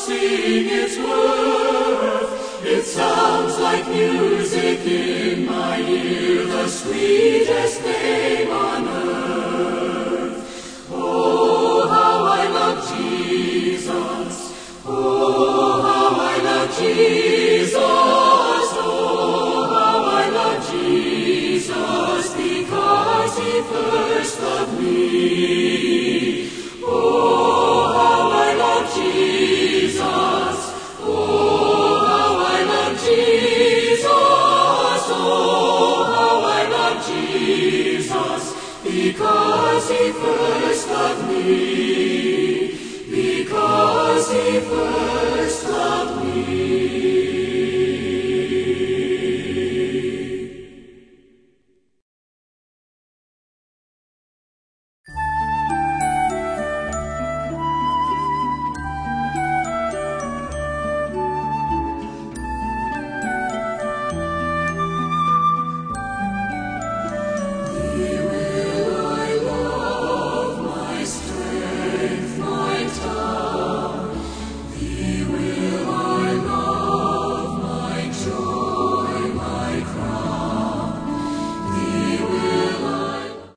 sing its worth. It sounds like music in my ear, the sweetest name on earth. Oh, how I love Jesus. Oh, how I love Jesus. Oh, how I love Jesus, because he first loved me. Oh, how I love Jesus. Oh, how I love Jesus. Oh, how I love Jesus, because he first loved me. Because he first loved me.